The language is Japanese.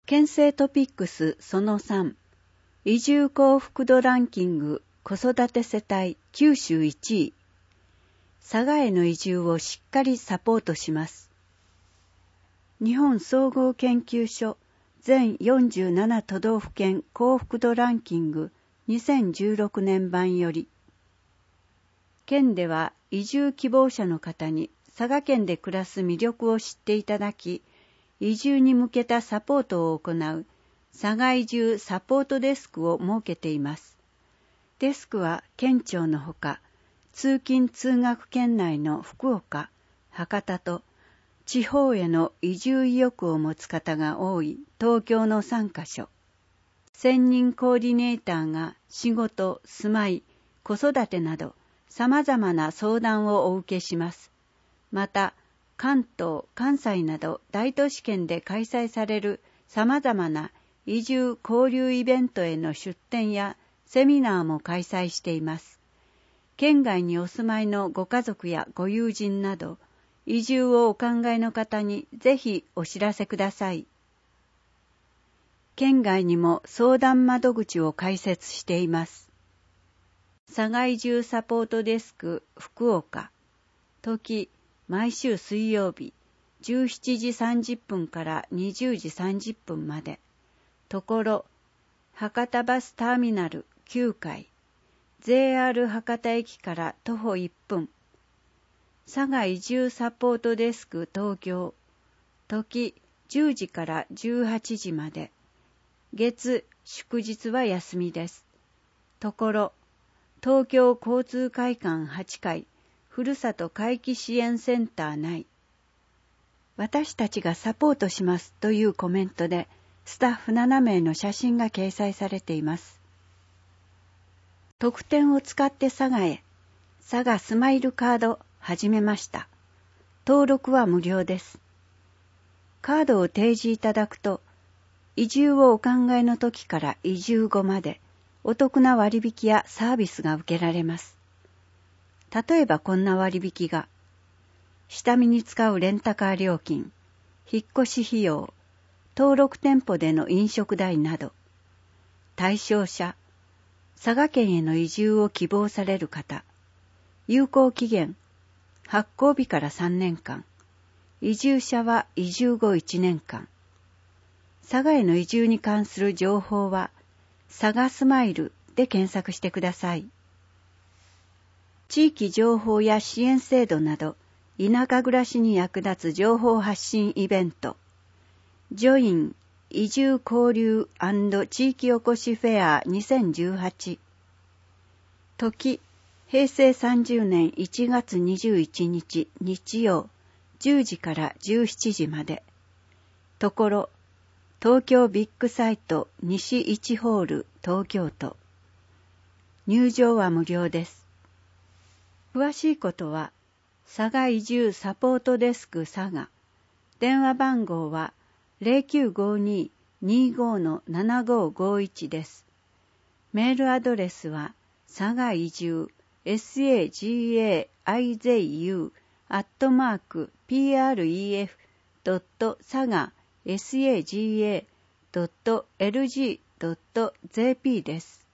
県政トピックスその3、移住幸福度ランキング子育て世帯九州1位。佐賀への移住をしっかりサポートします。日本総合研究所全47都道府県幸福度ランキング2016年版より、県では移住希望者の方に佐賀県で暮らす魅力を知っていただき、移住に向けたサポートを行う佐賀移住サポートデスクを設けています。デスクは県庁のほか、通勤通学圏内の福岡、博多と地方への移住意欲を持つ方が多い東京の3カ所。専任コーディネーターが仕事、住まい、子育てなど様々な相談をお受けします。また、関東、関西など大都市圏で開催される様々な移住交流イベントへの出展やセミナーも開催しています。県外にお住まいのご家族やご友人など、移住をお考えの方にぜひお知らせください。県外にも相談窓口を開設しています。佐賀移住サポートデスク福岡、時毎週水曜日17時30分から20時30分まで。ところ、博多バスターミナル9階、JR 博多駅から徒歩1分。佐賀移住サポートデスク東京、時10時から18時まで。月、祝日は休みです。ところ、東京交通会館8階、ふるさと回帰支援センター内。私たちがサポートしますというコメントで、スタッフ7名の写真が掲載されています。特典を使って佐賀へ、佐賀スマイルカード始めました。登録は無料です。カードを提示いただくと、移住をお考えの時から移住後までお得な割引やサービスが受けられます。例えばこんな割引が、下見に使うレンタカー料金、引っ越し費用、登録店舗での飲食代など、対象者、佐賀県への移住を希望される方、有効期限、発行日から3年間、移住者は移住後1年間。佐賀への移住に関する情報は、佐賀スマイルで検索してください。地域情報や支援制度など、田舎暮らしに役立つ情報発信イベント、ジョイン移住交流&地域おこしフェア2018。時、平成30年1月21日日曜10時から17時まで。ところ、東京ビッグサイト西1ホール東京都。入場は無料です。詳しいことは、佐賀移住サポートデスク佐賀。電話番号は0952-25-7551です。メールアドレスは佐賀移住sagaiju@pref.saga.saga.lg.jp です。